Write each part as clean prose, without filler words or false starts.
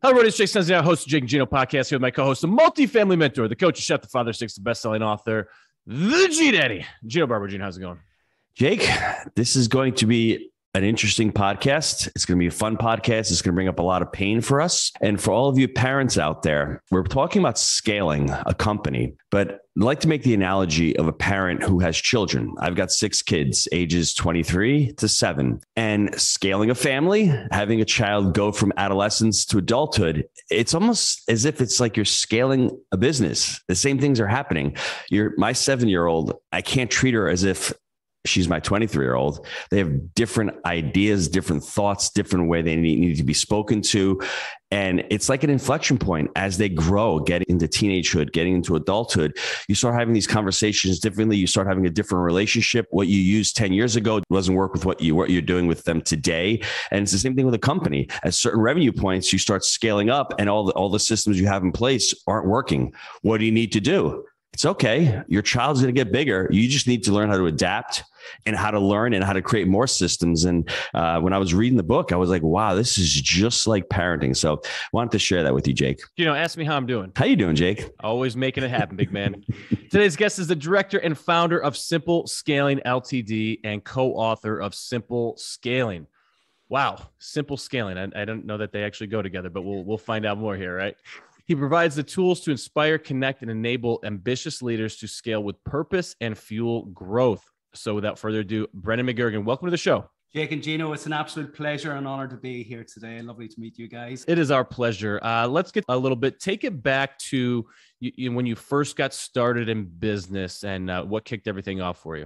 Hello, everybody. It's Jake Senza, host of Jake and Gino podcast here with my co-host, the multifamily mentor, the coach, the chef, the father, six, the best-selling author, the G Daddy, Gino Barber. Gino, how's it going? Jake, this is going to be an interesting podcast. It's going to be a fun podcast. It's going to bring up a lot of pain for us. And for all of you parents out there, we're talking about scaling a company, but I'd like to make the analogy of a parent who has children. I've got 6 kids, ages 23 to 7, and scaling a family, having a child go from adolescence to adulthood, it's almost as if it's like you're scaling a business. The same things are happening. My 7-year-old, I can't treat her as if she's my 23-year-old. They have different ideas, different thoughts, different way they need to be spoken to. And it's like an inflection point as they grow, getting into teenagehood, getting into adulthood. You start having these conversations differently. You start having a different relationship. What you used 10 years ago doesn't work with what you're doing with them today. And it's the same thing with a company. At certain revenue points, you start scaling up and all the systems you have in place aren't working. What do you need to do? It's okay. Your child's going to get bigger. You just need to learn how to adapt and how to learn and how to create more systems. And when I was reading the book, I was like, wow, this is just like parenting. So I wanted to share that with you, Jake. Ask me how I'm doing. How you doing, Jake? Always making it happen, big man. Today's guest is the director and founder of Simple Scaling Ltd. And co-author of Simple Scaling. Wow. Simple Scaling. I don't know that they actually go together, but we'll find out more here, right? He provides the tools to inspire, connect, and enable ambitious leaders to scale with purpose and fuel growth. So without further ado, Brendan McGurgan, welcome to the show. Jake and Gino, it's an absolute pleasure and honor to be here today. Lovely to meet you guys. It is our pleasure. Let's get a little bit, take it back to when you first got started in business and what kicked everything off for you.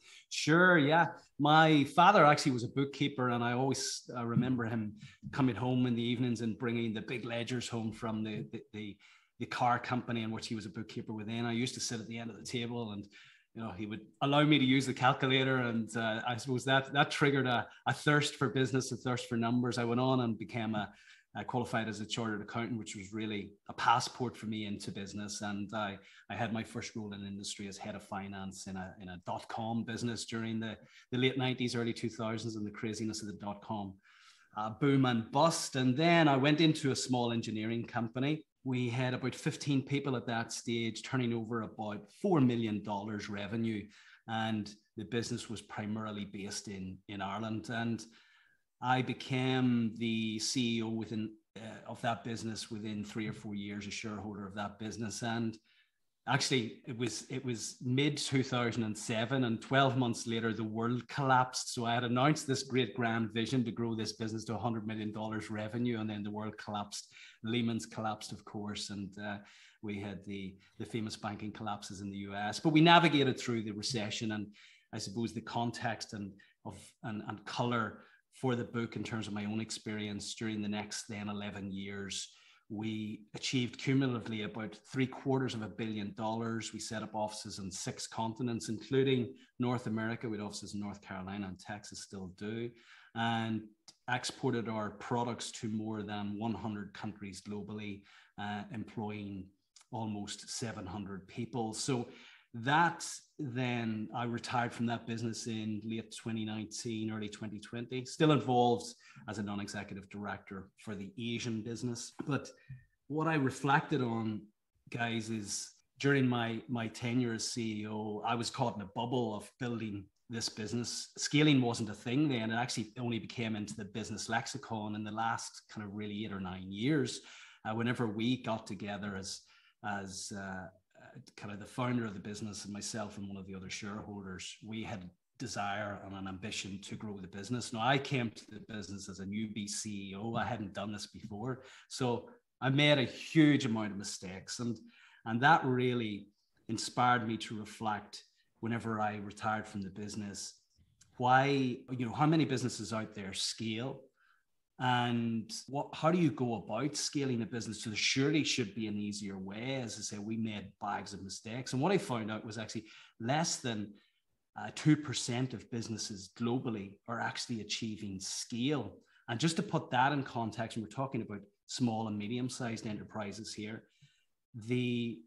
Sure, yeah. My father actually was a bookkeeper, and I always remember him coming home in the evenings and bringing the big ledgers home from the car company in which he was a bookkeeper within. I used to sit at the end of the table, and he would allow me to use the calculator, and I suppose that triggered a thirst for business, a thirst for numbers. I went on and became qualified as a chartered accountant, which was really a passport for me into business. And I had my first role in industry as head of finance in a dot-com business during the late 90s, early 2000s, and the craziness of the dot-com boom and bust. And then I went into a small engineering company. We had about 15 people at that stage, turning over about $4 million revenue. And the business was primarily based in Ireland. And I became the CEO of that business within 3 or 4 years, a shareholder of that business. And actually, it was mid 2007, and 12 months later, the world collapsed. So I had announced this great grand vision to grow this business to $100 million revenue, and then the world collapsed. Lehman's collapsed, of course, and we had the famous banking collapses in the US. But we navigated through the recession, and I suppose the context and color for the book in terms of my own experience during the next then 11 years, we achieved cumulatively about $750 million. We set up offices on 6 continents, including North America. We had offices in North Carolina and Texas, still do, and exported our products to more than 100 countries globally, employing almost 700 people. So then I retired from that business in late 2019, early 2020, still involved as a non-executive director for the Asian business. But what I reflected on, guys, is during my tenure as CEO, I was caught in a bubble of building this business. Scaling wasn't a thing then. It actually only became into the business lexicon in the last kind of really 8 or 9 years. Whenever we got together as kind of the founder of the business and myself and one of the other shareholders, we had desire and an ambition to grow the business. Now, I came to the business as a newbie CEO. I hadn't done this before. So I made a huge amount of mistakes. And that really inspired me to reflect whenever I retired from the business, why, how many businesses out there scale? And how do you go about scaling a business? So there surely should be an easier way. As I say, we made bags of mistakes. And what I found out was actually less than 2% of businesses globally are actually achieving scale. And just to put that in context, and we're talking about small and medium-sized enterprises here, the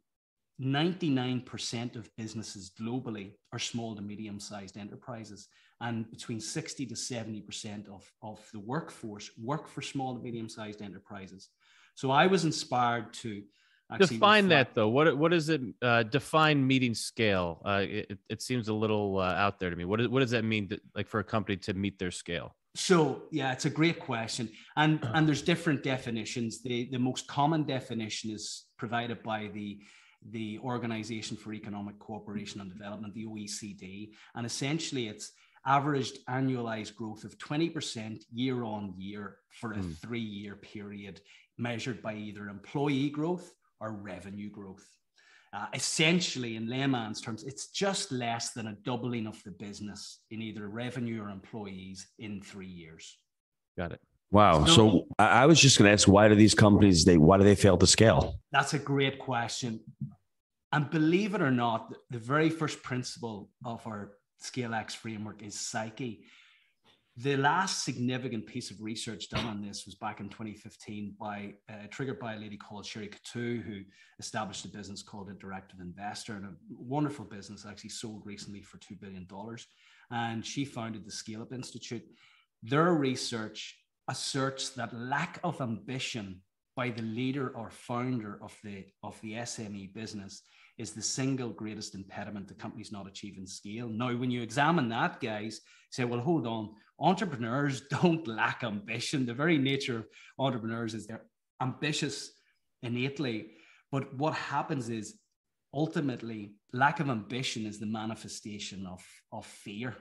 99% of businesses globally are small to medium-sized enterprises, and between 60 to 70% of the workforce work for small to medium-sized enterprises. So I was inspired to actually define that though. What is it? Define meeting scale. It seems a little out there to me. What does that mean like for a company to meet their scale? So yeah, it's a great question, and there's different definitions. The most common definition is provided by the Organization for Economic Cooperation and Development, the OECD, and essentially it's averaged annualized growth of 20% year on year for a 3-year period, measured by either employee growth or revenue growth. Essentially, in layman's terms, it's just less than a doubling of the business in either revenue or employees in 3 years. Got it. Wow. So I was just going to ask, why do these companies, why do they fail to scale? That's a great question. And believe it or not, the very first principle of our ScaleX framework is psyche. The last significant piece of research done on this was back in 2015 triggered by a lady called Sherry Coutu, who established a business called Interactive Investor, and a wonderful business actually sold recently for $2 billion. And she founded the Scale Up Institute. Their research asserts that lack of ambition by the leader or founder of the SME business is the single greatest impediment to companies not achieving scale. Now, when you examine that, guys, say, well, hold on, entrepreneurs don't lack ambition. The very nature of entrepreneurs is they're ambitious innately. But what happens is ultimately lack of ambition is the manifestation of fear.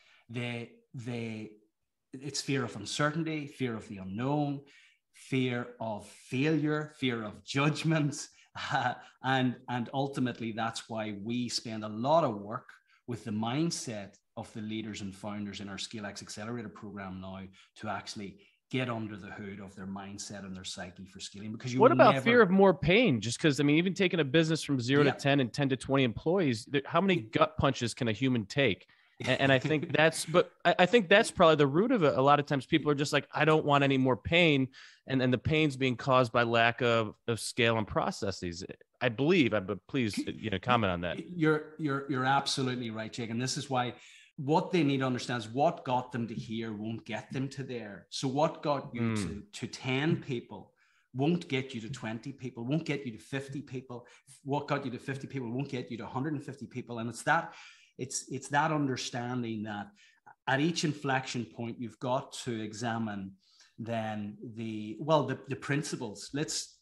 It's fear of uncertainty, fear of the unknown, fear of failure, fear of judgment. And ultimately, that's why we spend a lot of work with the mindset of the leaders and founders in our ScaleX Accelerator program now to actually get under the hood of their mindset and their psyche for scaling. Because what about fear of more pain? Just because, I mean, even taking a business from 0 to 10 and 10 to 20 employees, how many gut punches can a human take? And I think I think that's probably the root of it. A lot of times people are just like, I don't want any more pain. And the pain's being caused by lack of scale and processes. I believe, but please, comment on that. You're absolutely right, Jake. And this is why what they need to understand is what got them to here won't get them to there. So what got you to 10 people won't get you to 20 people, won't get you to 50 people. What got you to 50 people won't get you to 150 people. And it's that understanding that at each inflection point, you've got to examine then the principles. Let's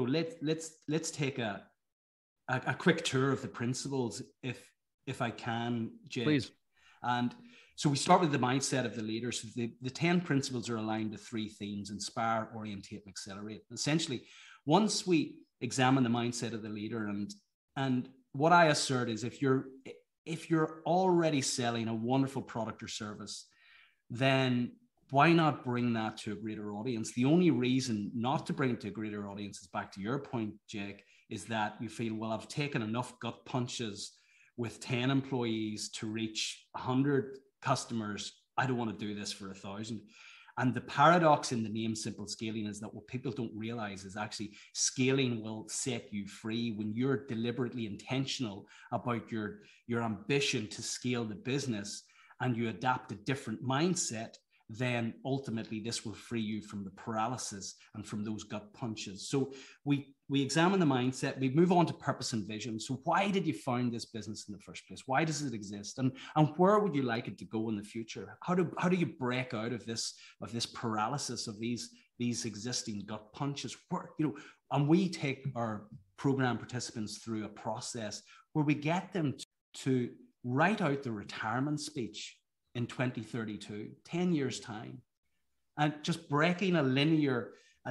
take a quick tour of the principles if I can, Jake. Please. And so we start with the mindset of the leaders. The 10 principles are aligned to 3 themes: inspire, orientate, and accelerate. Essentially, once we examine the mindset of the leader, and what I assert is if you're already selling a wonderful product or service, then why not bring that to a greater audience? The only reason not to bring it to a greater audience is, back to your point, Jake, is that you feel, well, I've taken enough gut punches with 10 employees to reach 100 customers. I don't want to do this for 1,000. And the paradox in the name Simple Scaling is that what people don't realize is actually scaling will set you free when you're deliberately intentional about your ambition to scale the business and you adapt a different mindset. Then ultimately this will free you from the paralysis and from those gut punches. So we examine the mindset, we move on to purpose and vision. So why did you found this business in the first place? Why does it exist? And where would you like it to go in the future? How do you break out of this paralysis of these existing gut punches? And we take our program participants through a process where we get them to write out the retirement speech in 2032, 10 years time, and just breaking a linear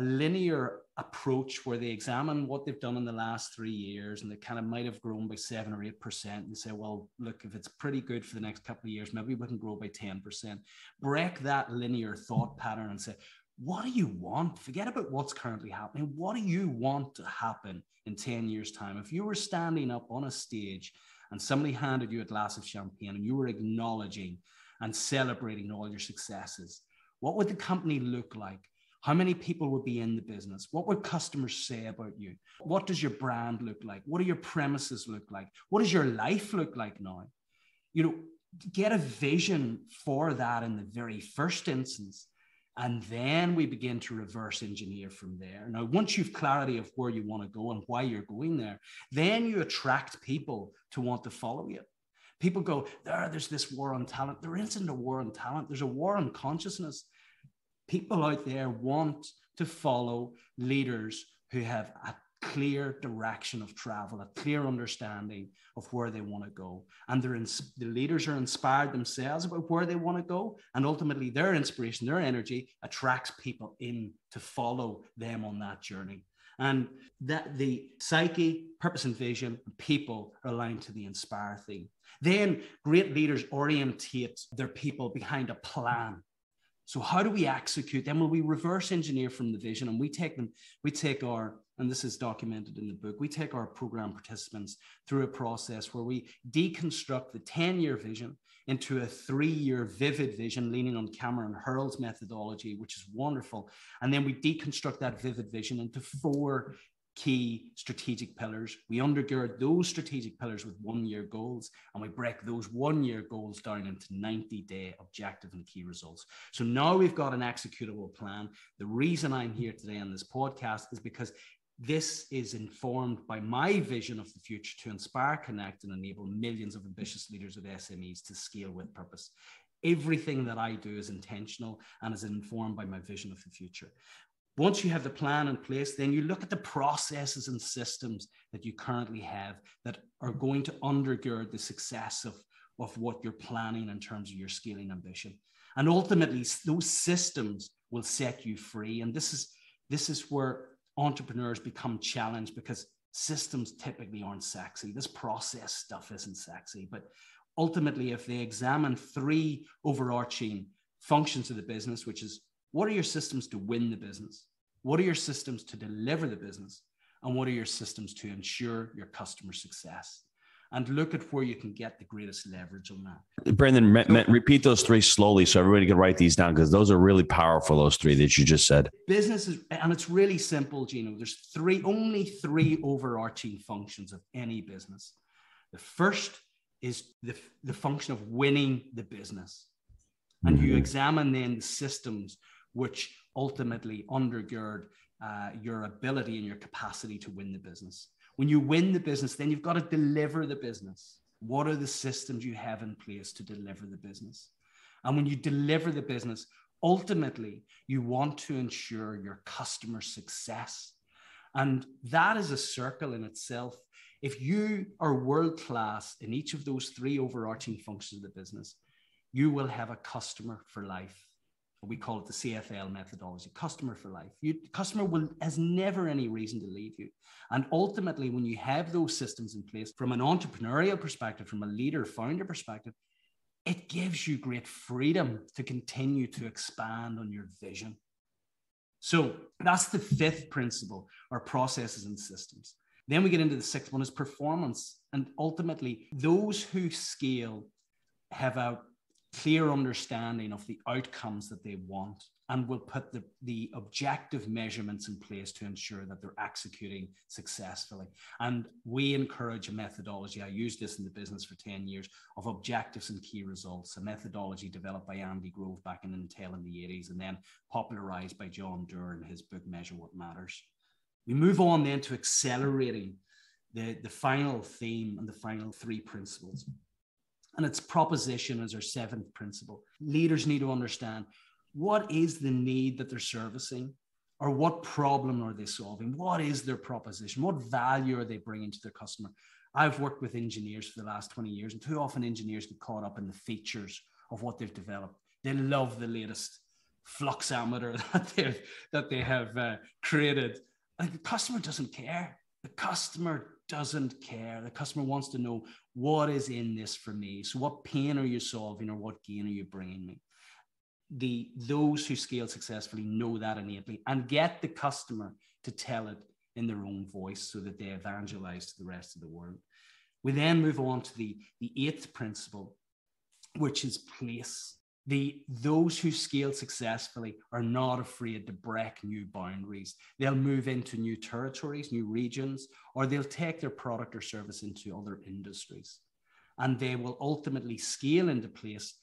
approach where they examine what they've done in the last 3 years, and they kind of might have grown by 7 or 8%, and say, well, look, if it's pretty good for the next couple of years, maybe we can grow by 10%. Break that linear thought pattern and say, what do you want? Forget about what's currently happening. What do you want to happen in 10 years time? If you were standing up on a stage and somebody handed you a glass of champagne and you were acknowledging and celebrating all your successes, what would the company look like? How many people would be in the business? What would customers say about you? What does your brand look like? What do your premises look like? What does your life look like now? Get a vision for that in the very first instance. And then we begin to reverse engineer from there. Now, once you've clarity of where you want to go and why you're going there, then you attract people to want to follow you. People go, there's this war on talent. There isn't a war on talent. There's a war on consciousness. People out there want to follow leaders who have a clear direction of travel, a clear understanding of where they want to go. And the leaders are inspired themselves about where they want to go. And ultimately their inspiration, their energy attracts people in to follow them on that journey. And that the psyche, purpose and vision, and people are aligned to the inspire theme. Then great leaders orientate their people behind a plan. So how do we execute them? Well, we reverse engineer from the vision, and we take our, and this is documented in the book, we take our program participants through a process where we deconstruct the 10-year vision into a 3-year vivid vision, leaning on Cameron Hurl's methodology, which is wonderful. And then we deconstruct that vivid vision into 4 key strategic pillars. We undergird those strategic pillars with 1-year goals, and we break those 1-year goals down into 90-day objective and key results. So now we've got an executable plan. The reason I'm here today on this podcast is because this is informed by my vision of the future to inspire, connect, and enable millions of ambitious leaders of SMEs to scale with purpose. Everything that I do is intentional and is informed by my vision of the future. Once you have the plan in place, then you look at the processes and systems that you currently have that are going to undergird the success of what you're planning in terms of your scaling ambition. And ultimately, those systems will set you free. And this is where entrepreneurs become challenged, because systems typically aren't sexy. This process stuff isn't sexy. But ultimately, if they examine 3 overarching functions of the business, which is, what are your systems to win the business? What are your systems to deliver the business? And what are your systems to ensure your customer success? And look at where you can get the greatest leverage on that. Brandon, repeat those 3 slowly so everybody can write these down, because those are really powerful, those 3 that you just said. Business is, and it's really simple, Gino. There's only three overarching functions of any business. The first is the function of winning the business. And you examine then the systems which ultimately undergird your ability and your capacity to win the business. When you win the business, then you've got to deliver the business. What are the systems you have in place to deliver the business? And when you deliver the business, ultimately, you want to ensure your customer success. And that is a circle in itself. If you are world-class in each of those 3 overarching functions of the business, you will have a customer for life. We call it the CFL methodology, customer for life. Customer has never any reason to leave you. And ultimately, when you have those systems in place from an entrepreneurial perspective, from a leader, founder perspective, it gives you great freedom to continue to expand on your vision. So that's the 5th principle, our processes and systems. Then we get into the 6th one, is performance. And ultimately, those who scale have a clear understanding of the outcomes that they want and will put the objective measurements in place to ensure that they're executing successfully. And we encourage a methodology. I used this in the business for 10 years, of objectives and key results, a methodology developed by Andy Grove back in Intel in the 80s and then popularized by John Doerr in his book, Measure What Matters. We move on then to accelerating the final theme and the final 3 principles. And it's proposition as our 7th principle. Leaders need to understand, what is the need that they're servicing, or what problem are they solving? What is their proposition? What value are they bringing to their customer? I've worked with engineers for the last 20 years, and too often engineers get caught up in the features of what they've developed. They love the latest fluxometer that they have created. And the customer doesn't care. The customer doesn't care. The customer wants to know, what is in this for me? So what pain are you solving, or what gain are you bringing me? Those who scale successfully know that innately and get the customer to tell it in their own voice so that they evangelize to the rest of the world. We then move on to the 8th principle, which is place. Those who scale successfully are not afraid to break new boundaries. They'll move into new territories, new regions, or they'll take their product or service into other industries. And they will ultimately scale into place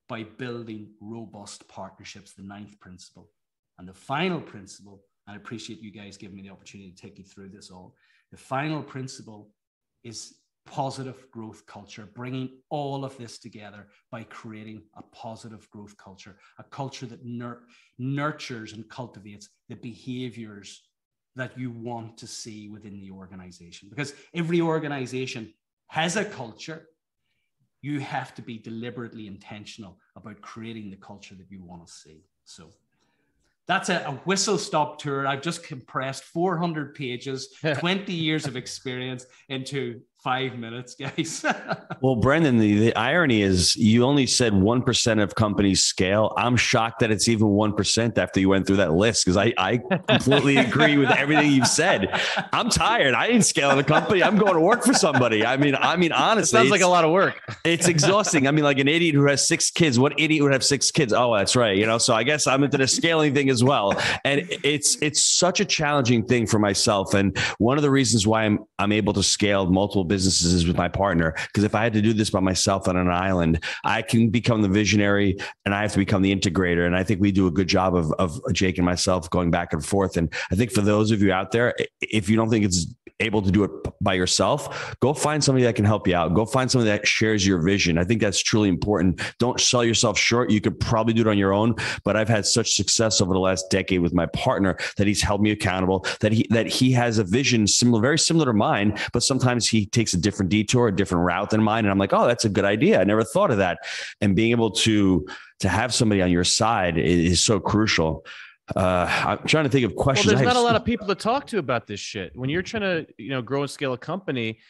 by building robust partnerships, the ninth principle. And the final principle, and I appreciate you guys giving me the opportunity to take you through this all. The final principle is positive growth culture, bringing all of this together by creating a positive growth culture, a culture that nurtures and cultivates the behaviors that you want to see within the organization. Because every organization has a culture. You have to be deliberately intentional about creating the culture that you want to see. So that's a whistle-stop tour. I've just compressed 400 pages, 20 years of experience into 5 minutes, guys. Well, Brendan, the irony is you only said 1% of companies scale. I'm shocked that it's even 1% after you went through that list, because I completely agree with everything you've said. I'm tired. I didn't scale in a company. I'm going to work for somebody. I mean, honestly, it sounds like a lot of work. It's exhausting. I mean, like an idiot who has 6 kids. What idiot would have 6 kids? Oh, that's right. So I guess I'm into the scaling thing as well. And it's such a challenging thing for myself. And one of the reasons why I'm able to scale multiple businesses is with my partner. Because if I had to do this by myself on an island, I can become the visionary and I have to become the integrator. And I think we do a good job of Jake and myself going back and forth. And I think for those of you out there, if you don't think it's able to do it by yourself, go find somebody that can help you out. Go find somebody that shares your vision. I think that's truly important. Don't sell yourself short. You could probably do it on your own, but I've had such success over the last decade with my partner that he's held me accountable, that he has a vision very similar to mine, but sometimes he takes a different detour, a different route than mine. And I'm like, oh, that's a good idea. I never thought of that. And being able to have somebody on your side is so crucial. I'm trying to think of questions. Well, there's not a lot of people to talk to about this shit. When you're trying to, grow and scale a company,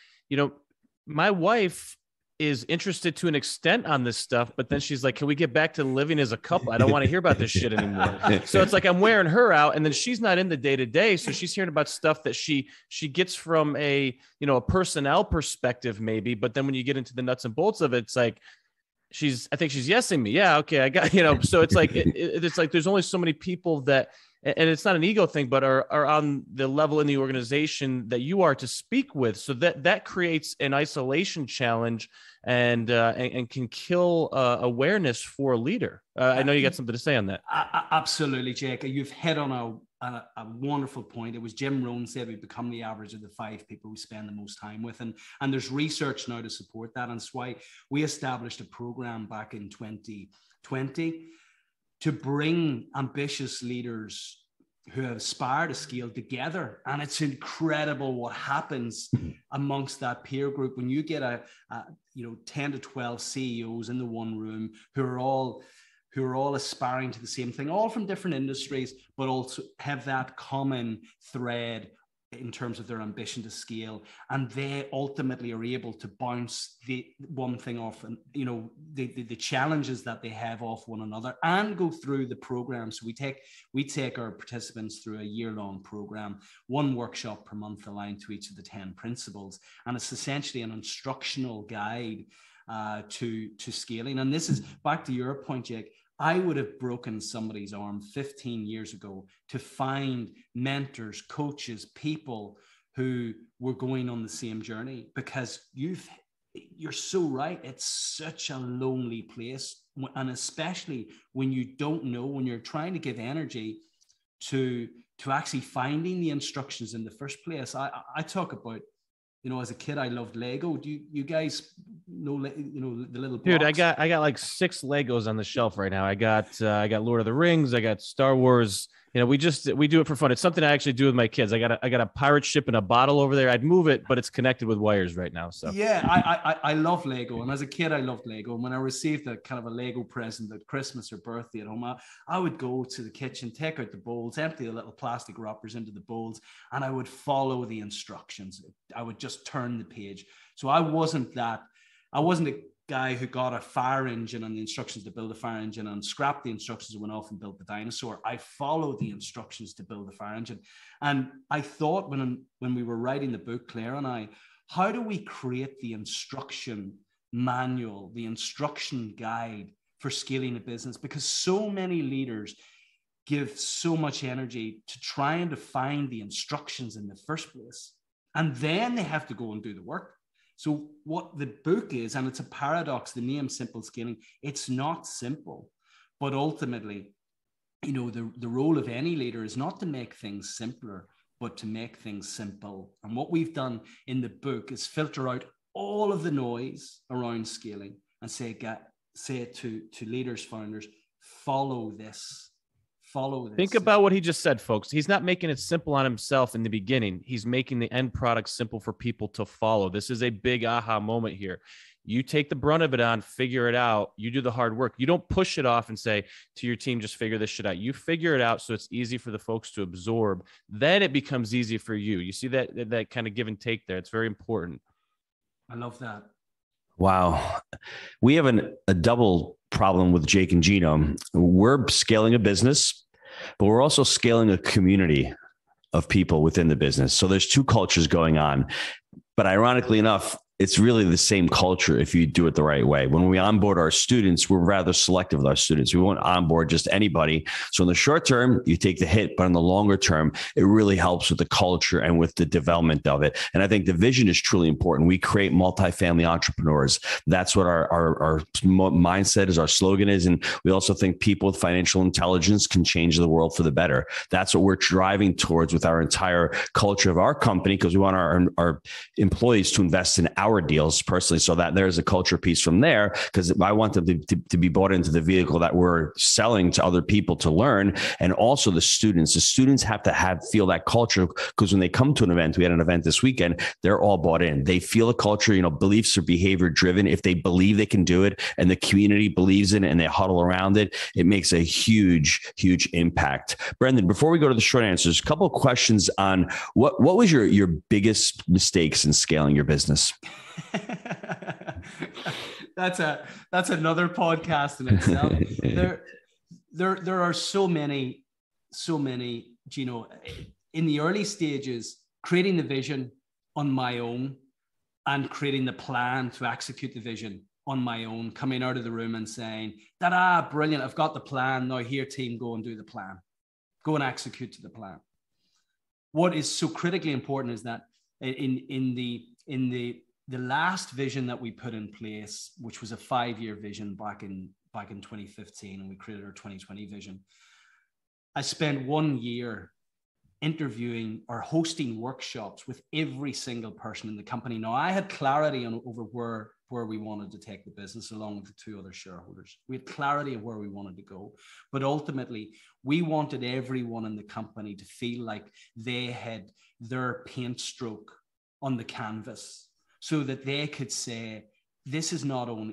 my wife is interested to an extent on this stuff, but then she's like, can we get back to living as a couple? I don't want to hear about this shit anymore. So it's like, I'm wearing her out, and then she's not in the day to day. So she's hearing about stuff that she gets from a personnel perspective maybe. But then when you get into the nuts and bolts of it, it's like, I think she's yesing me. Yeah. Okay. I got, so it's like, it's like, there's only so many people that, and it's not an ego thing, but are on the level in the organization that you are to speak with. So that creates an isolation challenge and can kill awareness for a leader. I know you got something to say on that. Absolutely, Jake. You've hit on a wonderful point. It was Jim Rohn said we become the average of the 5 people we spend the most time with. And there's research now to support that. And that's why we established a program back in 2020 to bring ambitious leaders who aspire to scale together. And it's incredible what happens amongst that peer group when you get 10 to 12 CEOs in the one room who are all aspiring to the same thing, all from different industries, but also have that common thread in terms of their ambition to scale. And they ultimately are able to bounce the one thing off and, the challenges that they have off one another and go through the program. So we take our participants through a year-long program, 1 workshop per month aligned to each of the 10 principles. And it's essentially an instructional guide to scaling. And this is back to your point, Jake. I would have broken somebody's arm 15 years ago to find mentors, coaches, people who were going on the same journey, because you're so right. It's such a lonely place. And especially when you don't know, when you're trying to give energy to actually finding the instructions in the first place. I talk about, as a kid, I loved Lego. Do you guys know, the little box? Dude, I got like 6 Legos on the shelf right now. I got Lord of the Rings. I got Star Wars. We do it for fun. It's something I actually do with my kids. I got a pirate ship in a bottle over there. I'd move it, but it's connected with wires right now. So yeah, I love Lego. And as a kid, I loved Lego. And when I received a kind of a Lego present at Christmas or birthday at home, I would go to the kitchen, take out the bowls, empty the little plastic wrappers into the bowls, and I would follow the instructions. I would just turn the page. So I wasn't a guy who got a fire engine and the instructions to build a fire engine and scrapped the instructions and went off and built the dinosaur. I followed the instructions to build the fire engine. And I thought when we were writing the book, Claire and I, how do we create the instruction manual, the instruction guide for scaling a business? Because so many leaders give so much energy to trying to find the instructions in the first place. And then they have to go and do the work. So what the book is, and it's a paradox, the name Simple Scaling, it's not simple, but ultimately, you know, the role of any leader is not to make things simpler, but to make things simple. And what we've done in the book is filter out all of the noise around scaling and say to leaders, founders, follow this. Follow this. Think about what he just said, folks. He's not making it simple on himself in the beginning. He's making the end product simple for people to follow. This is a big aha moment here. You take the brunt of it on, figure it out. You do the hard work. You don't push it off and say to your team, just figure this shit out. You figure it out so it's easy for the folks to absorb. Then it becomes easy for you. You see that kind of give and take there. It's very important. I love that. Wow. We have a double problem with Jake and Gino. We're scaling a business, but we're also scaling a community of people within the business. So there's two cultures going on. But ironically enough, it's really the same culture if you do it the right way. When we onboard our students, we're rather selective with our students. We won't onboard just anybody. So in the short term, you take the hit, but in the longer term, it really helps with the culture and with the development of it. And I think the vision is truly important. We create multifamily entrepreneurs. That's what our mindset is, our slogan is. And we also think people with financial intelligence can change the world for the better. That's what we're driving towards with our entire culture of our company, because we want our employees to invest in our deals personally, so that there's a culture piece from there, because I want them to be bought into the vehicle that we're selling to other people to learn. And also the students have to feel that culture, because when they come to an event, we had an event this weekend, they're all bought in. They feel a culture, you know, beliefs are behavior driven. If they believe they can do it and the community believes in it and they huddle around it, it makes a huge, huge impact. Brendan, before we go to the short answers, a couple of questions on what was your biggest mistakes in scaling your business? That's another podcast in itself. There are so many, Gino, in the early stages, creating the vision on my own and creating the plan to execute the vision on my own, coming out of the room and saying, "Ta-da, brilliant, I've got the plan. Now here, team, go and do the plan. Go and execute to the plan." What is so critically important is that in the last vision that we put in place, which was a 5-year vision back in 2015, and we created our 2020 vision, I spent 1 year interviewing or hosting workshops with every single person in the company. Now, I had clarity over where we wanted to take the business, along with the 2 other shareholders. We had clarity of where we wanted to go. But ultimately, we wanted everyone in the company to feel like they had their paint stroke on the canvas, so that they could say, this isn't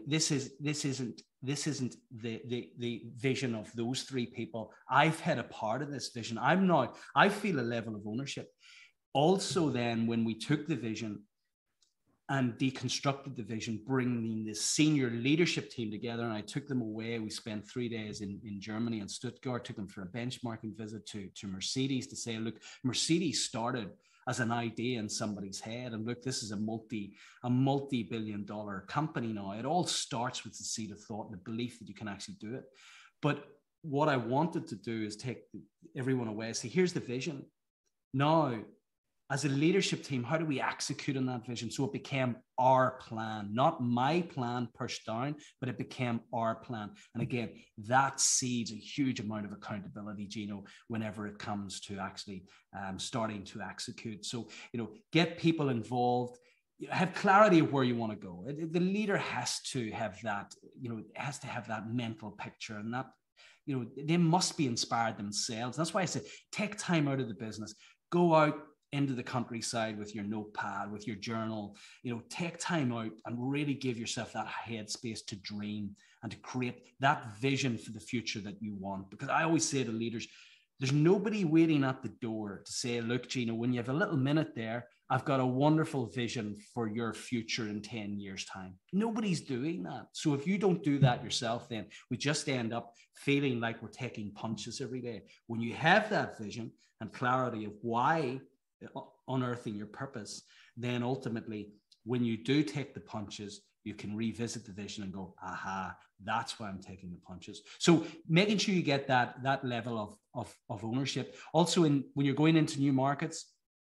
the vision of those 3 people. I've had a part of this vision. I feel a level of ownership. Also, then when we took the vision and deconstructed the vision, bringing the senior leadership team together, and I took them away. We spent 3 days in Germany and Stuttgart, took them for a benchmarking visit to Mercedes to say, look, Mercedes started as an idea in somebody's head. And look, this is a multi-billion-dollar company now. It all starts with the seed of thought and the belief that you can actually do it. But what I wanted to do is take everyone away and say, here's the vision. Now, as a leadership team, how do we execute on that vision? So it became our plan, not my plan pushed down, but it became our plan. And again, that seeds a huge amount of accountability, Gino, whenever it comes to actually starting to execute. So, you know, get people involved, have clarity of where you want to go. The leader has to have that, you know, has to have that mental picture, and that, you know, they must be inspired themselves. That's why I said, take time out of the business, go out into the countryside with your notepad, with your journal, you know, take time out and really give yourself that headspace to dream and to create that vision for the future that you want. Because I always say to leaders, there's nobody waiting at the door to say, look, Gino, when you have a little minute there, I've got a wonderful vision for your future in 10 years' time. Nobody's doing that. So if you don't do that yourself, then we just end up feeling like we're taking punches every day. When you have that vision and clarity of why, unearthing your purpose, then ultimately when you do take the punches, you can revisit the vision and go, aha, that's why I'm taking the punches. So making sure you get that level of ownership. Also, when you're going into new markets,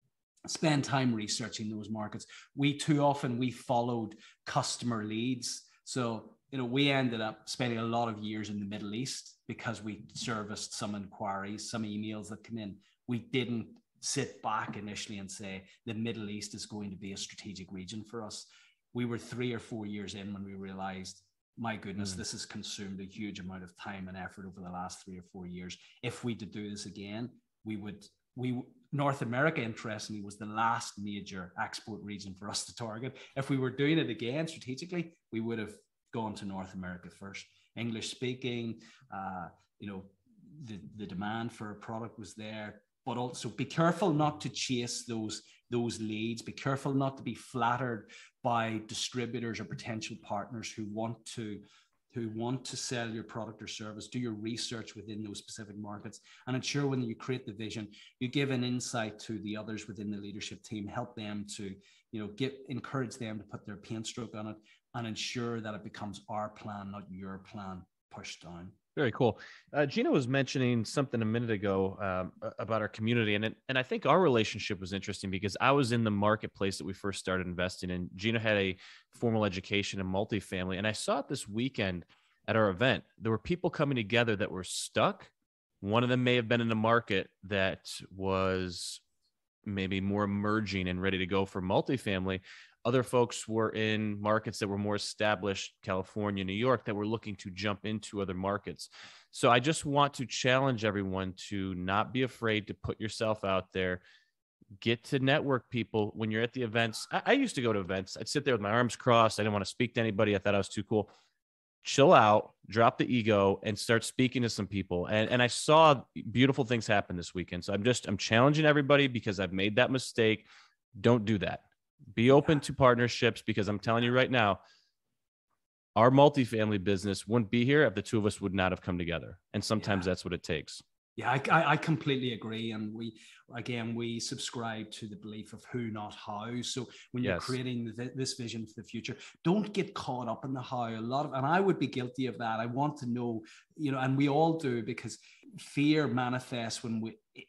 spend time researching those markets. We too often followed customer leads. So, we ended up spending a lot of years in the Middle East because we serviced some inquiries, some emails that come in. We didn't sit back initially and say the Middle East is going to be a strategic region for us. We were 3 or 4 years in when we realized, my goodness, this has consumed a huge amount of time and effort over the last 3 or 4 years. If we did do this again, North America, interestingly, was the last major export region for us to target. If we were doing it again strategically, we would have gone to North America first. English speaking, the demand for a product was there, but also be careful not to chase those leads. Be careful not to be flattered by distributors or potential partners who want to sell your product or service. Do your research within those specific markets and ensure when you create the vision, you give an insight to the others within the leadership team, help them to, encourage them to put their paint stroke on it and ensure that it becomes our plan, not your plan, pushed down. Very cool. Gino was mentioning something a minute ago about our community. And I think our relationship was interesting because I was in the marketplace that we first started investing in. Gino had a formal education in multifamily. And I saw it this weekend at our event. There were people coming together that were stuck. One of them may have been in a market that was maybe more emerging and ready to go for multifamily. Other folks were in markets that were more established, California, New York, that were looking to jump into other markets. So I just want to challenge everyone to not be afraid to put yourself out there, get to network people when you're at the events. I used to go to events. I'd sit there with my arms crossed. I didn't want to speak to anybody. I thought I was too cool. Chill out, drop the ego, and start speaking to some people. And I saw beautiful things happen this weekend. So I'm challenging everybody because I've made that mistake. Don't do that. Be open to partnerships because I'm telling you right now, our multifamily business wouldn't be here if the two of us would not have come together. And sometimes that's what it takes. Yeah, I completely agree. And we subscribe to the belief of who, not how. So when you're creating this vision for the future, don't get caught up in the how. And I would be guilty of that. I want to know, and we all do, because fear manifests when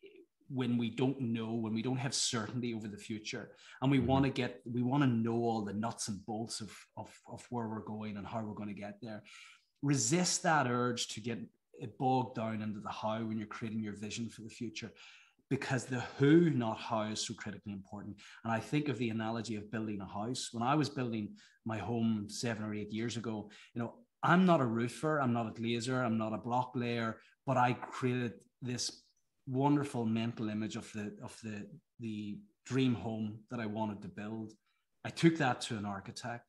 we don't know, when we don't have certainty over the future, and we want to know all the nuts and bolts of where we're going and how we're going to get there. Resist that urge to get bogged down into the how when you're creating your vision for the future, because the who, not how, is so critically important. And I think of the analogy of building a house. When I was building my home 7 or 8 years ago, I'm not a roofer, I'm not a glazer, I'm not a block layer, but I created this wonderful mental image of the dream home that I wanted to build. I took that to an architect,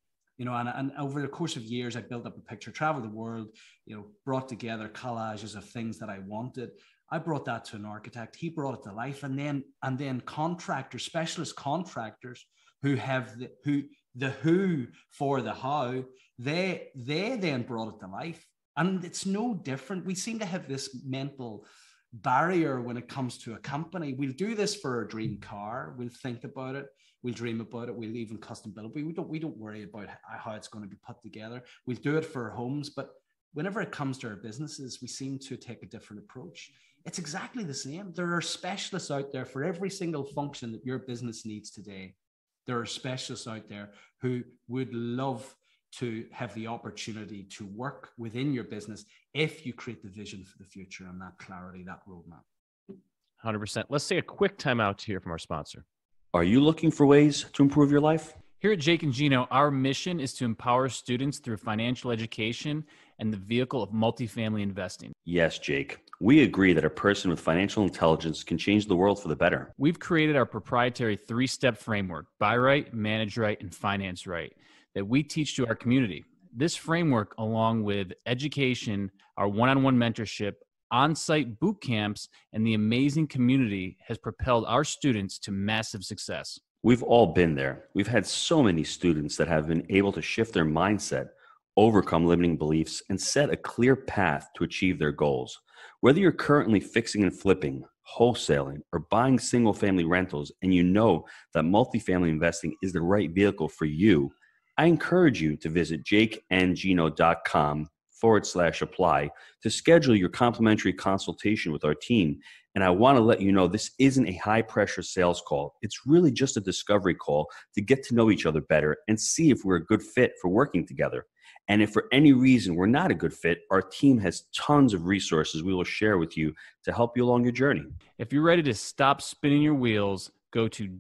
and over the course of years, I built up a picture, traveled the world, brought together collages of things that I wanted. I brought that to an architect. He brought it to life, and then contractors, specialist contractors who have the who for the how, they then brought it to life. And it's no different. We seem to have this mental barrier when it comes to a company. We'll do this for a dream car. We'll think about it. We'll dream about it. We'll even custom build it. We don't worry about how it's going to be put together. We'll do it for our homes. But whenever it comes to our businesses, we seem to take a different approach. It's exactly the same. There are specialists out there for every single function that your business needs today. There are specialists out there who would love to have the opportunity to work within your business if you create the vision for the future and that clarity, that roadmap. 100%. Let's take a quick time out to hear from our sponsor. Are you looking for ways to improve your life? Here at Jake and Gino, our mission is to empower students through financial education and the vehicle of multifamily investing. Yes, Jake. We agree that a person with financial intelligence can change the world for the better. We've created our proprietary 3-step framework, buy right, manage right, and finance right, that we teach to our community. This framework, along with education, our one-on-one mentorship, on-site boot camps, and the amazing community, has propelled our students to massive success. We've all been there. We've had so many students that have been able to shift their mindset, overcome limiting beliefs, and set a clear path to achieve their goals. Whether you're currently fixing and flipping, wholesaling, or buying single-family rentals, and you know that multifamily investing is the right vehicle for you, I encourage you to visit jakeandgino.com www.jake.com/apply to schedule your complimentary consultation with our team. And I want to let you know this isn't a high pressure sales call. It's really just a discovery call to get to know each other better and see if we're a good fit for working together. And if for any reason we're not a good fit, our team has tons of resources we will share with you to help you along your journey. If you're ready to stop spinning your wheels, go to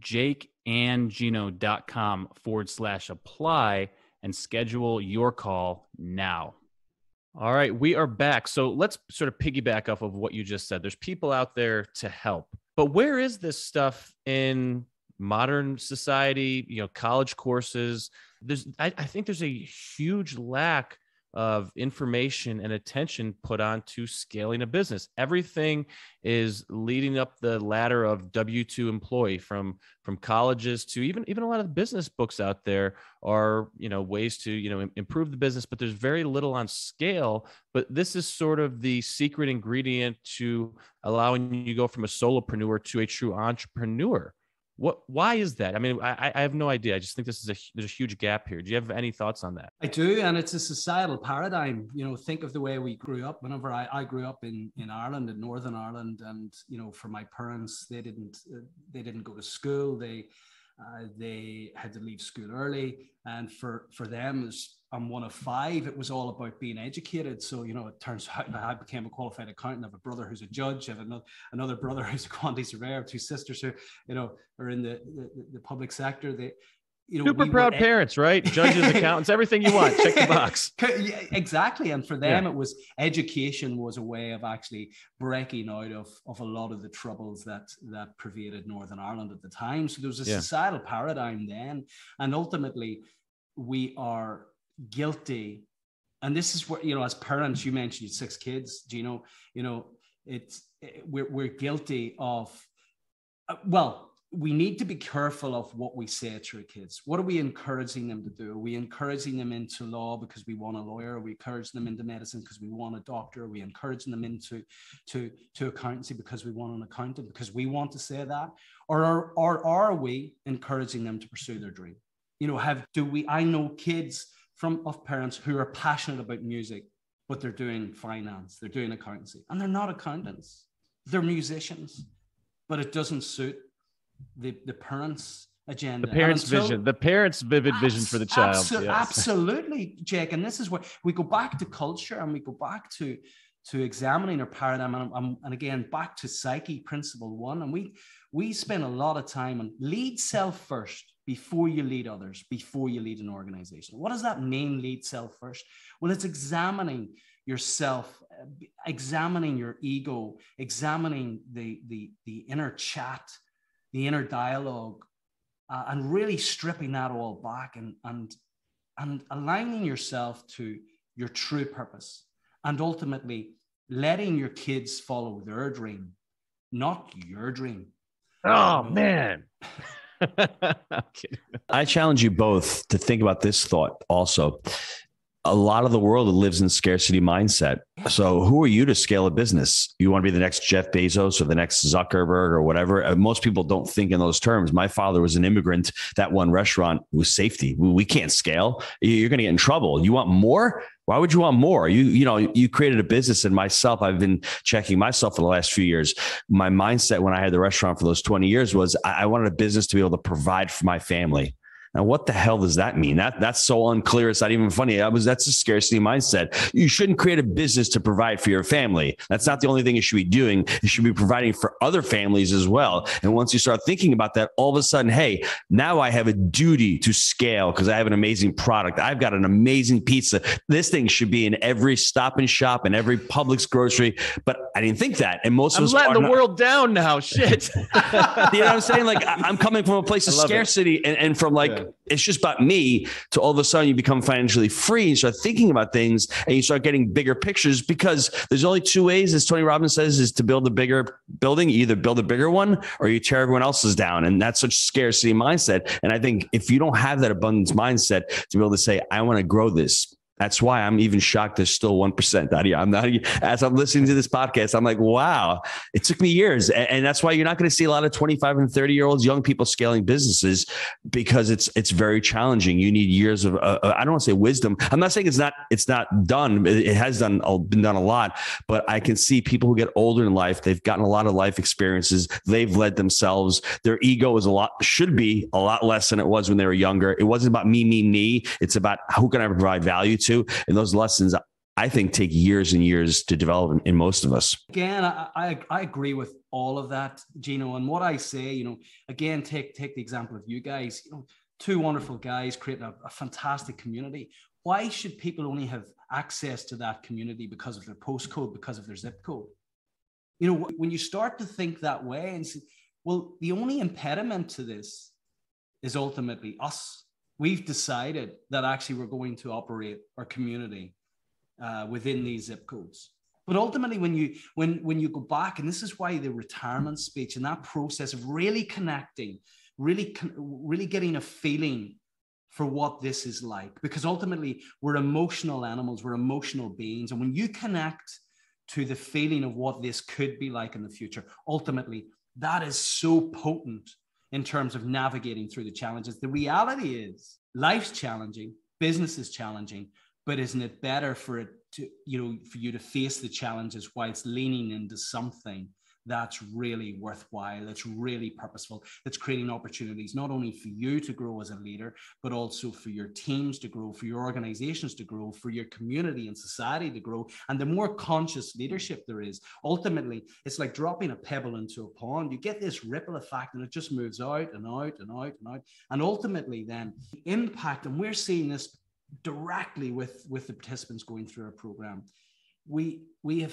jakeandgino.com/apply and schedule your call now. All right, we are back. So let's sort of piggyback off of what you just said. There's people out there to help, but where is this stuff in modern society? You know, college courses. I think there's a huge lack of information and attention put on to scaling a business. Everything is leading up the ladder of W-2 employee, from colleges to even a lot of the business books out there are, you know, ways to, you know, improve the business, but there's very little on scale. But this is sort of the secret ingredient to allowing you to go from a solopreneur to a true entrepreneur. Why is that? I mean, I have no idea. I just think there's a huge gap here. Do you have any thoughts on that? I do, and it's a societal paradigm. You know, think of the way we grew up. Whenever I grew up in Ireland, in Northern Ireland, and you know, for my parents, they didn't go to school. They had to leave school early, and for them, as I'm one of five, it was all about being educated. So, you know, it turns out I became a qualified accountant. I have a brother who's a judge. I have another brother who's a quantity surveyor. I have two sisters who, you know, are in the public sector. They, you know, super proud parents, right? Judges, accountants, everything you want. Check the box. Yeah, exactly. And for them, it was education was a way of actually breaking out of a lot of the troubles that pervaded Northern Ireland at the time. So there was a societal paradigm then, and ultimately we are guilty. And this is where, you know, as parents, you mentioned you had 6 kids, Gino, you know, we're guilty of, we need to be careful of what we say to our kids. What are we encouraging them to do? Are we encouraging them into law because we want a lawyer? Are we encouraging them into medicine because we want a doctor? Are we encouraging them into accountancy because we want an accountant, because we want to say that? Or are we encouraging them to pursue their dream? You know, I know kids of parents who are passionate about music, but they're doing finance, they're doing accountancy, and they're not accountants, they're musicians, but it doesn't suit the parents' agenda. The parents' vision, the parents' vivid vision for the child. Absolutely, Jake. And this is where we go back to culture, and we go back to examining our paradigm, and again, back to psyche principle 1. And we spend a lot of time on lead self first before you lead others, before you lead an organization. What does that mean, lead self first? Well, it's examining yourself, examining your ego, examining the inner chat, the inner dialogue, and really stripping that all back and aligning yourself to your true purpose, and ultimately letting your kids follow their dream, not your dream. Oh, man. I challenge you both to think about this thought also. A lot of the world lives in scarcity mindset. So who are you to scale a business? You want to be the next Jeff Bezos or the next Zuckerberg or whatever? Most people don't think in those terms. My father was an immigrant. That one restaurant was safety. We can't scale. You're going to get in trouble. You want more? Why would you want more? You created a business, and myself, I've been checking myself for the last few years. My mindset when I had the restaurant for those 20 years was I wanted a business to be able to provide for my family. Now, what the hell does that mean? That's so unclear. It's not even funny. That's a scarcity mindset. You shouldn't create a business to provide for your family. That's not the only thing you should be doing. You should be providing for other families as well. And once you start thinking about that, all of a sudden, hey, now I have a duty to scale because I have an amazing product. I've got an amazing pizza. This thing should be in every Stop and Shop and every Publix grocery. But I didn't think that. And most of us letting the world down now. Shit. You know what I'm saying? Like, I'm coming from a place of scarcity and from like, it's just about me, to all of a sudden you become financially free and you start thinking about things and you start getting bigger pictures, because there's only 2 ways, as Tony Robbins says, is to build a bigger building. You either build a bigger one or you tear everyone else's down. And that's such scarcity mindset. And I think if you don't have that abundance mindset to be able to say, I want to grow this, That's why I'm even shocked there's still 1% out here. I'm not, as I'm listening to this podcast, I'm like, wow, it took me years. And that's why you're not going to see a lot of 25 and 30-year-olds, young people scaling businesses, because it's very challenging. You need years of, I don't want to say wisdom. I'm not saying it's not done. It has been done a lot, but I can see people who get older in life, they've gotten a lot of life experiences. They've led themselves. Their ego is should be a lot less than it was when they were younger. It wasn't about me. It's about who can I provide value to. And those lessons, I think, take years and years to develop in most of us. Again, I agree with all of that, Gino. And what I say, again, take the example of you guys, two wonderful guys creating a fantastic community. Why should people only have access to that community because of their postcode, because of their zip code? When you start to think that way and say, well, the only impediment to this is ultimately us. We've decided that actually we're going to operate our community within these zip codes. But ultimately, when you go back, and this is why the retirement speech and that process of really connecting, really getting a feeling for what this is like, because ultimately we're emotional animals, we're emotional beings. And when you connect to the feeling of what this could be like in the future, ultimately that is so potent in terms of navigating through the challenges. The reality is life's challenging, business is challenging, but isn't it better for it to, for you to face the challenges whilst leaning into something that's really worthwhile, that's really purposeful, that's creating opportunities, not only for you to grow as a leader, but also for your teams to grow, for your organizations to grow, for your community and society to grow. And the more conscious leadership there is, ultimately, it's like dropping a pebble into a pond. You get this ripple effect and it just moves out and out and out and out. And ultimately then the impact, and we're seeing this directly with the participants going through our program, we have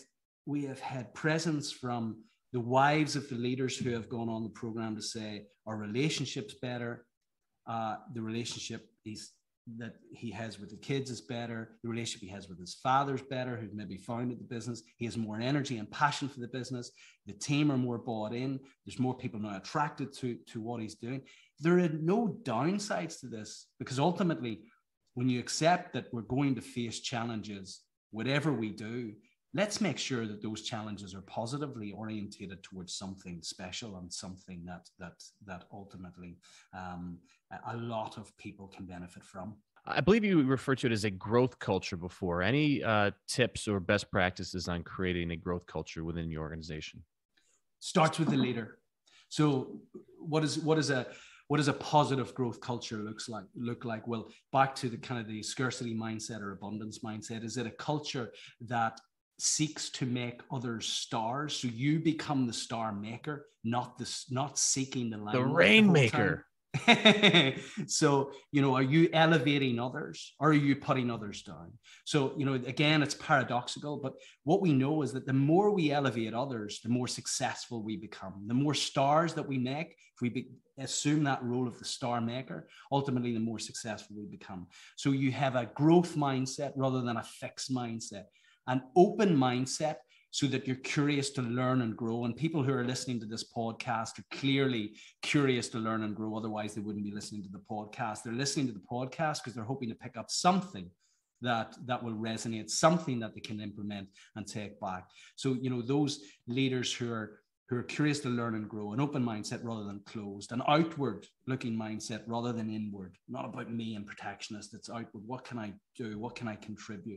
had presence from the wives of the leaders who have gone on the program to say our relationship's better, the relationship that he has with the kids is better, the relationship he has with his father's better, who've maybe founded the business. He has more energy and passion for the business. The team are more bought in. There's more people now attracted to what he's doing. There are no downsides to this, because ultimately, when you accept that we're going to face challenges, whatever we do, let's make sure that those challenges are positively orientated towards something special and something that ultimately a lot of people can benefit from. I believe you referred to it as a growth culture before. Any tips or best practices on creating a growth culture within your organization? Starts with the leader. So what is a positive growth culture look like? Well, back to the kind of the scarcity mindset or abundance mindset. Is it a culture that seeks to make others stars, so you become the star maker, not seeking the limelight, the rainmaker? So, are you elevating others or are you putting others down? So, again, it's paradoxical, but what we know is that the more we elevate others, the more successful we become. The more stars that we make, if we assume that role of the star maker, ultimately the more successful we become. So you have a growth mindset rather than a fixed mindset, an open mindset, so that you're curious to learn and grow. And people who are listening to this podcast are clearly curious to learn and grow. Otherwise, they wouldn't be listening to the podcast. They're listening to the podcast because they're hoping to pick up something that will resonate, something that they can implement and take back. So, those leaders who are curious to learn and grow, an open mindset rather than closed, an outward looking mindset rather than inward, not about me and protectionist. It's outward. What can I do? What can I contribute?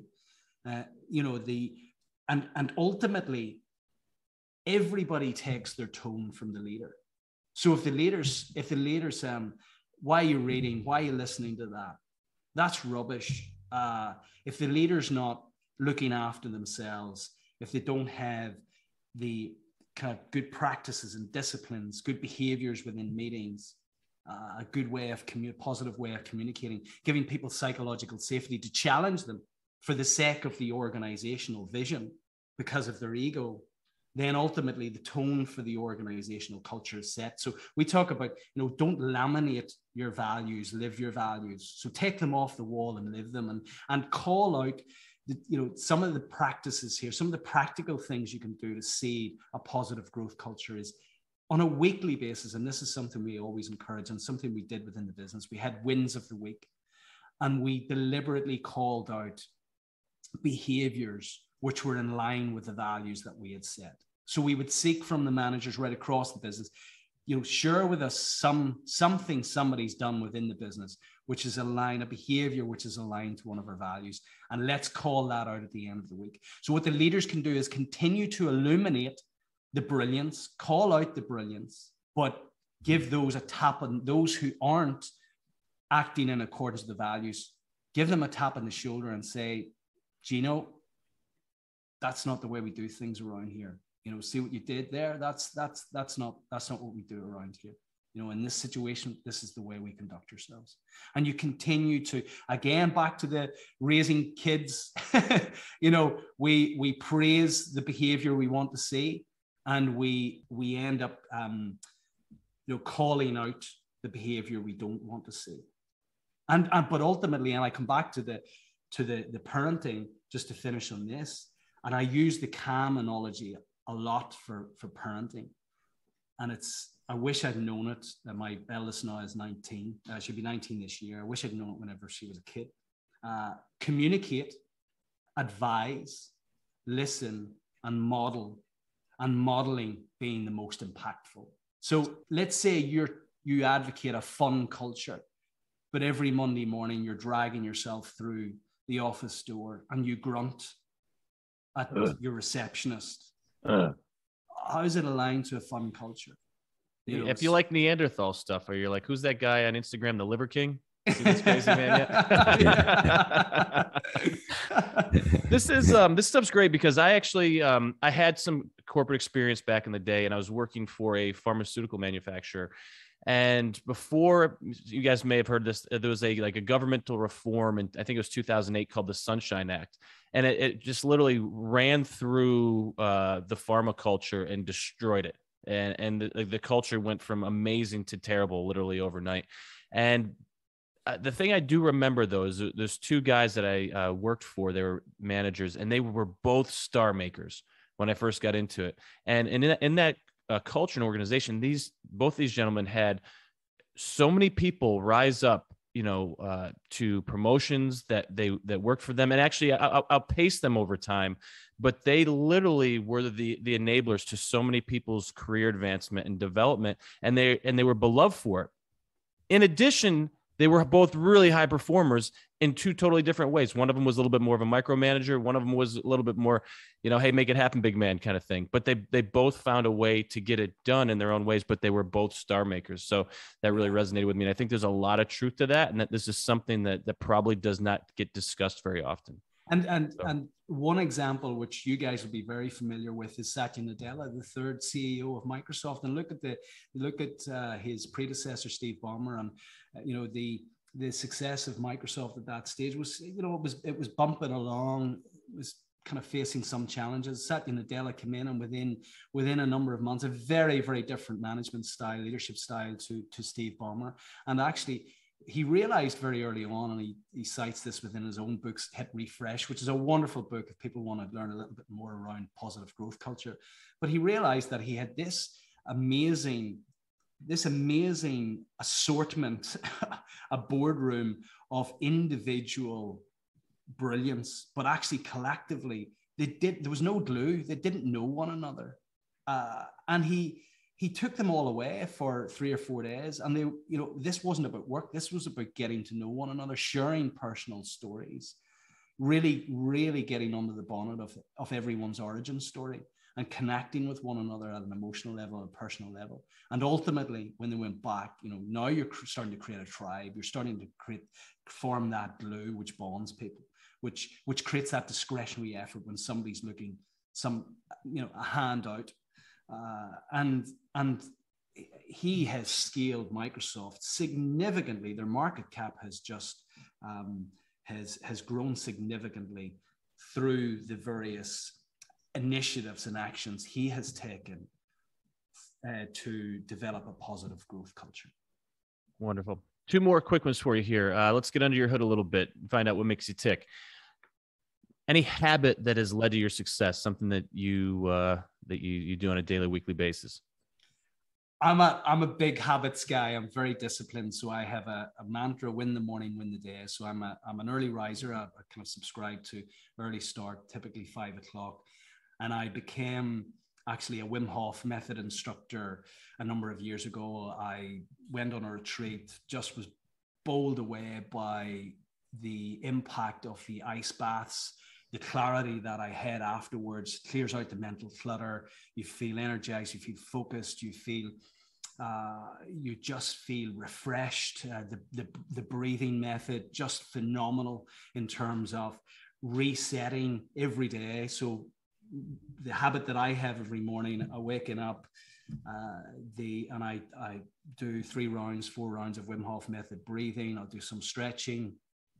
And ultimately, everybody takes their tone from the leader. So if the leaders why are you reading? Why are you listening to that? That's rubbish. If the leader's not looking after themselves, if they don't have the kind of good practices and disciplines, good behaviors within meetings, a good way of positive way of communicating, giving people psychological safety to challenge them for the sake of the organizational vision because of their ego, then ultimately the tone for the organizational culture is set. So we talk about, don't laminate your values, live your values. So take them off the wall and live them, and call out some of the practices here, some of the practical things you can do to seed a positive growth culture is on a weekly basis. And this is something we always encourage and something we did within the business. We had wins of the week. and we deliberately called out behaviors which were in line with the values that we had set. So we would seek from the managers right across the business, share with us something somebody's done within the business, which is a behavior which is aligned to one of our values. And let's call that out at the end of the week. So what the leaders can do is continue to illuminate the brilliance, call out the brilliance, but give those a tap on those who aren't acting in accordance with the values. Give them a tap on the shoulder and say, Gino, that's not the way we do things around here. See what you did there? That's not what we do around here. In this situation, this is the way we conduct ourselves. And you continue to, again, back to the raising kids, we praise the behavior we want to see, and we end up calling out the behavior we don't want to see. But ultimately, and I come back to the parenting, just to finish on this, and I use the CAM analogy a lot for parenting. And I wish I'd known it. My eldest now is 19. She'll be 19 this year. I wish I'd known it whenever she was a kid. Communicate, advise, listen, and model, and modeling being the most impactful. So let's say you advocate a fun culture, but every Monday morning you're dragging yourself through the office door and you grunt at your receptionist. How is it aligned to a fun culture? If you like Neanderthal stuff, or you're like, who's that guy on Instagram, the Liver King? See this crazy man yet? This stuff's great because I actually I had some corporate experience back in the day, and I was working for a pharmaceutical manufacturer. And before, you guys may have heard this, there was a governmental reform, and I think it was 2008, called the Sunshine Act, and it just literally ran through the pharma culture and destroyed it. And the culture went from amazing to terrible literally overnight. And the thing I do remember, though, is there's two guys that I worked for. They were managers, and they were both star makers when I first got into it. And in that culture and organization, both these gentlemen had so many people rise up, to promotions that worked for them, and actually outpaced them over time. But they literally were the enablers to so many people's career advancement and development, and they were beloved for it. In addition, they were both really high performers in two totally different ways. One of them was a little bit more of a micromanager. One of them was a little bit more, hey, make it happen, big man kind of thing. But they both found a way to get it done in their own ways, but they were both star makers. So that really resonated with me. And I think there's a lot of truth to that. And that this is something that probably does not get discussed very often. And one example, which you guys will be very familiar with, is Satya Nadella, the third CEO of Microsoft. And look at his predecessor, Steve Ballmer, and the success of Microsoft at that stage was, it was bumping along, it was kind of facing some challenges. Satya Nadella came in, and within a number of months, a very, very different management style, leadership style to Steve Ballmer. And actually, he realized very early on, and he cites this within his own books, Hit Refresh, which is a wonderful book if people want to learn a little bit more around positive growth culture. But he realized that he had this amazing assortment, a boardroom of individual brilliance, but actually collectively, there was no glue. They didn't know one another. And he took them all away for 3 or 4 days. And this wasn't about work. This was about getting to know one another, sharing personal stories, really, really getting under the bonnet of everyone's origin story, and connecting with one another at an emotional level, a personal level. And ultimately, when they went back, now you're starting to create a tribe. You're starting to form that glue which bonds people, which creates that discretionary effort when somebody's looking a handout. And he has scaled Microsoft significantly. Their market cap has just has grown significantly through the various initiatives and actions he has taken to develop a positive growth culture. Wonderful. Two more quick ones for you here. Let's get under your hood a little bit and find out what makes you tick. Any habit that has led to your success, something that you do on a daily, weekly basis? I'm a big habits guy. I'm very disciplined. So I have a mantra: win the morning, win the day. So I'm an early riser. I kind of subscribe to early start, typically 5 o'clock. And I became actually a Wim Hof method instructor a number of years ago. I went on a retreat, just was bowled away by the impact of the ice baths, the clarity that I had afterwards, clears out the mental clutter. You feel energized, you feel focused, you just feel refreshed. The breathing method, just phenomenal in terms of resetting every day. So the habit that I have every morning, waking up, and I do 4 rounds of Wim Hof method breathing. I'll do some stretching.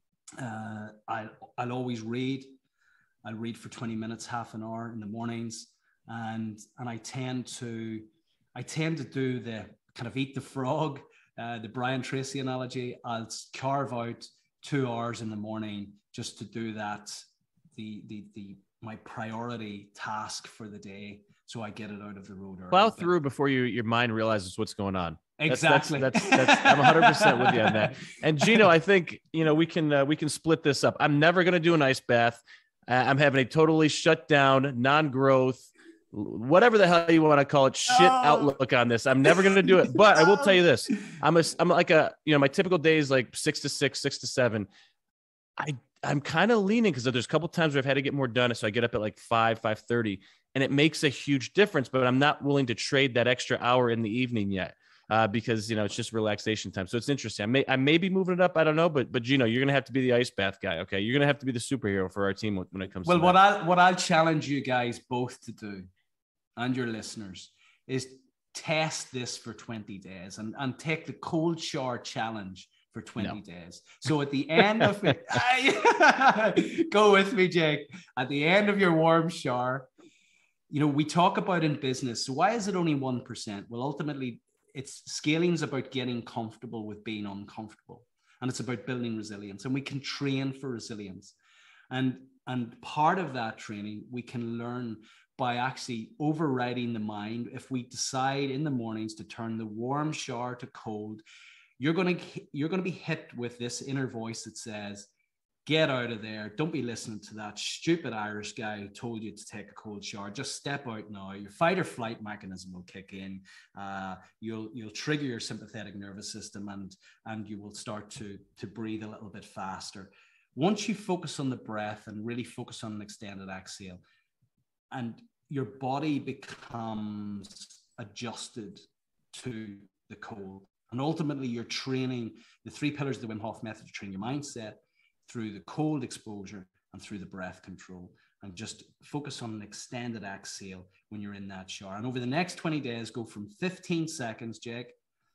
I'll always read. I'll read for 20 minutes, half an hour in the mornings, and I tend to do the kind of eat the frog, the Brian Tracy analogy. I'll carve out 2 hours in the morning just to do that, my priority task for the day, so I get it out of the road early. Plow through before your mind realizes what's going on. Exactly. That's I'm 100% with you on that. And Gino, I think we can split this up. I'm never going to do an ice bath. I'm having a totally shut down, non-growth, whatever the hell you want to call it, shit outlook on this. I'm never going to do it. But I will tell you this: I'm like my typical day is like 6 to 6, 6 to 7. I'm kind of leaning because there's a couple times where I've had to get more done. So I get up at like 5:30, and it makes a huge difference. But I'm not willing to trade that extra hour in the evening yet. Because it's just relaxation time. So it's interesting. I may be moving it up. I don't know, but Gino, you're gonna have to be the ice bath guy. Okay, you're gonna have to be the superhero for our team when it comes. Well, to that. what I'll challenge you guys both to do, and your listeners, is test this for 20 days and take the cold shower challenge for 20 days. So at the end of it, go with me, Jake. At the end of your warm shower, we talk about in business. So why is it only 1%? Well, ultimately, scaling's about getting comfortable with being uncomfortable, and it's about building resilience, and we can train for resilience. And part of that training we can learn by actually overriding the mind. If we decide in the mornings to turn the warm shower to cold, you're going to be hit with this inner voice that says, get out of there. Don't be listening to that stupid Irish guy who told you to take a cold shower. Just step out now. Your fight or flight mechanism will kick in. You'll trigger your sympathetic nervous system, and you will start to breathe a little bit faster. Once you focus on the breath and really focus on an extended exhale, and your body becomes adjusted to the cold. And ultimately, you're training the 3 pillars of the Wim Hof method to train your mindset through the cold exposure and through the breath control, and just focus on an extended exhale when you're in that shower. And over the next 20 days, go from 15 seconds, Jake,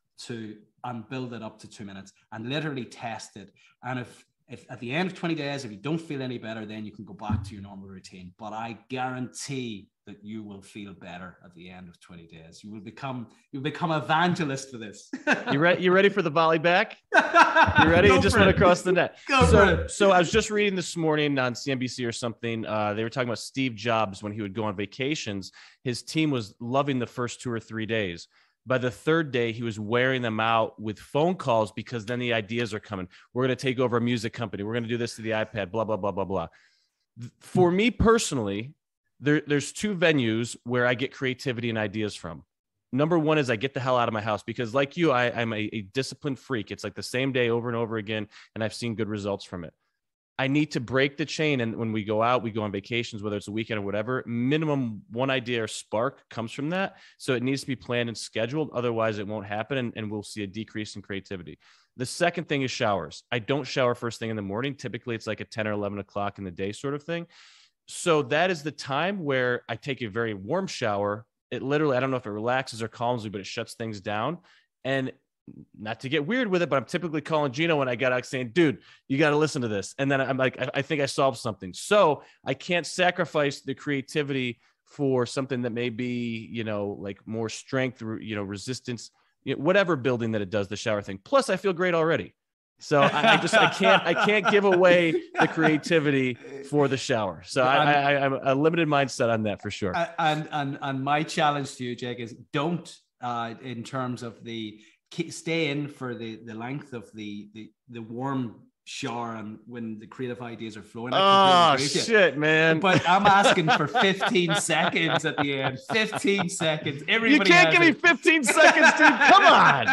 and build it up to 2 minutes, and literally test it. And if at the end of 20 days, if you don't feel any better, then you can go back to your normal routine. But I guarantee that you will feel better at the end of 20 days. You'll become evangelist for this. You ready for the volley back? You ready? You just went across the net. So I was just reading this morning on CNBC or something. They were talking about Steve Jobs when he would go on vacations. His team was loving the first 2 or 3 days. By the 3rd day, he was wearing them out with phone calls, because then the ideas are coming. We're going to take over a music company. We're going to do this to the iPad, blah, blah, blah, blah, blah. For me personally, there's 2 venues where I get creativity and ideas from. Number one is I get the hell out of my house, because like you, I'm a disciplined freak. It's like the same day over and over again, and I've seen good results from it. I need to break the chain. And when we go out, we go on vacations, whether it's a weekend or whatever, minimum one idea or spark comes from that. So it needs to be planned and scheduled. Otherwise it won't happen. And we'll see a decrease in creativity. The second thing is showers. I don't shower first thing in the morning. Typically it's like a 10 or 11 o'clock in the day sort of thing. So that is the time where I take a very warm shower. It literally, I don't know if it relaxes or calms me, but it shuts things down. And not to get weird with it, but I'm typically calling Gino when I got out saying, dude, you got to listen to this. And then I'm like, I think I solved something. So I can't sacrifice the creativity for something that may be, like more strength, resistance, whatever building that it does, the shower thing. Plus I feel great already. So I can't give away the creativity for the shower. So I'm a limited mindset on that for sure. And my challenge to you, Jake, is don't in terms of stay in for the length of the warm shower and when the creative ideas are flowing. Oh shit, man. But I'm asking for 15 seconds at the end. 15 seconds. Everybody you can't give me 15 seconds, dude. Come on.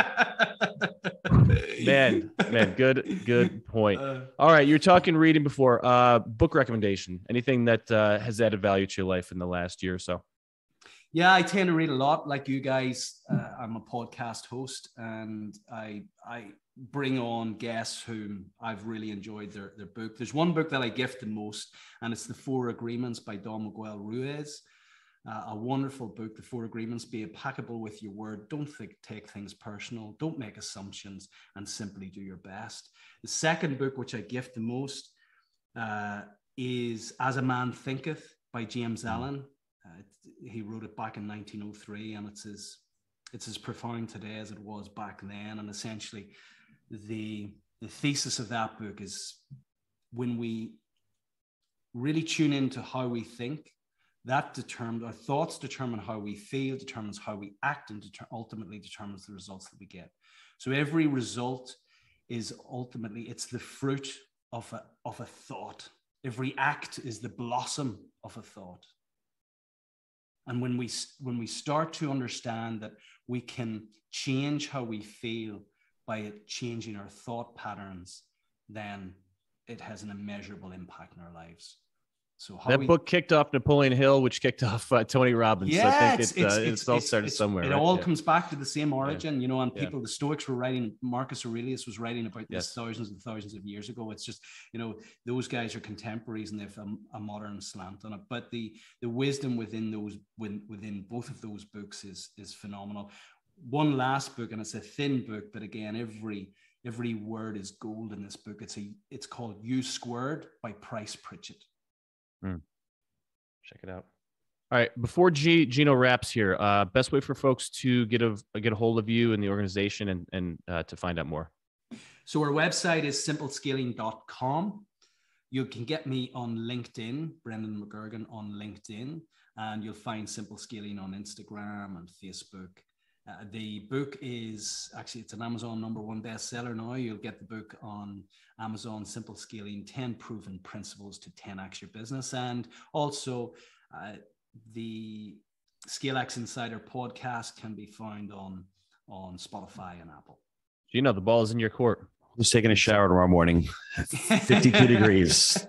Man, good point. All right, you're talking reading before. Book recommendation. Anything that has added value to your life in the last year or so? Yeah, I tend to read a lot like you guys. I'm a podcast host, and I bring on guests whom I've really enjoyed their book. There's one book that I gift the most, and it's The Four Agreements by Don Miguel Ruiz. A wonderful book, The Four Agreements. Be impeccable with your word. Don't take things personal. Don't make assumptions, and simply do your best. The second book, which I gift the most, is As a Man Thinketh by James Allen. He wrote it back in 1903, and it's as profound today as it was back then. And essentially, the thesis of that book is when we really tune into how we think, that determines our thoughts, determine how we feel, determines how we act, and ultimately determines the results that we get. So every result is ultimately, it's the fruit of a thought. Every act is the blossom of a thought. And when we start to understand that we can change how we feel by changing our thought patterns, then it has an immeasurable impact in our lives. So that book kicked off Napoleon Hill, which kicked off Tony Robbins. Yeah, so I think it's all started somewhere. It right? all comes back to the same origin, you know. And people, the Stoics were writing. Marcus Aurelius was writing about this thousands and thousands of years ago. It's just, you know, those guys are contemporaries and they've a modern slant on it. But the wisdom within both of those books is phenomenal. One last book, and it's a thin book, but again, every word is gold in this book. It's called U Squared by Price Pritchett. Check it out. All right. Before Gino wraps here, best way for folks to get a hold of you and the organization and to find out more. So our website is simplescaling.com. You can get me on LinkedIn, Brendan McGurgan on LinkedIn, and you'll find Simple Scaling on Instagram and Facebook. The book is actually, it's an Amazon #1 bestseller now. You'll get the book on Amazon, Simple Scaling, 10 Proven Principles to 10x Your Business. And also the ScaleX Insider podcast can be found on Spotify and Apple. Gino, the ball is in your court. Who's taking a shower tomorrow morning? 52 degrees.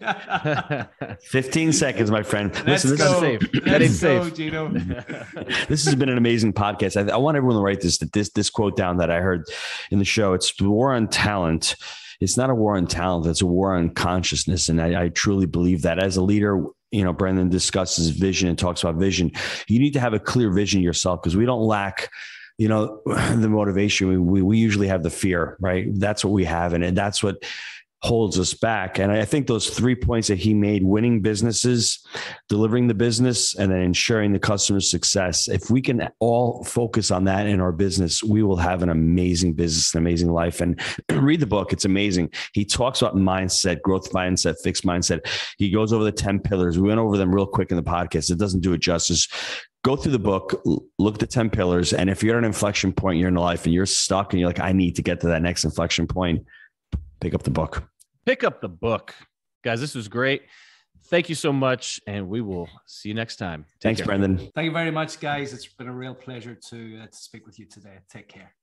15 seconds, my friend. Listen, this is safe. That ain't safe. Gino. This has been an amazing podcast. I want everyone to write this quote down that I heard in the show. It's the war on talent. It's not a war on talent. It's a war on consciousness. And I truly believe that as a leader, you know, Brendan discusses vision and talks about vision. You need to have a clear vision yourself, because we don't lack, you know, the motivation. We usually have the fear, right? That's what we have. And that's what holds us back. And I think those 3 points that he made, winning businesses, delivering the business, and then ensuring the customer's success. If we can all focus on that in our business, we will have an amazing business, an amazing life. And read the book. It's amazing. He talks about mindset, growth mindset, fixed mindset. He goes over the 10 pillars. We went over them real quick in the podcast. It doesn't do it justice. Go through the book, look at the 10 pillars. And if you're at an inflection point in your life and you're stuck and you're like, I need to get to that next inflection point, pick up the book. Pick up the book. Guys, this was great. Thank you so much. And we will see you next time. Thanks, Brendan. Thank you very much, guys. It's been a real pleasure to speak with you today. Take care.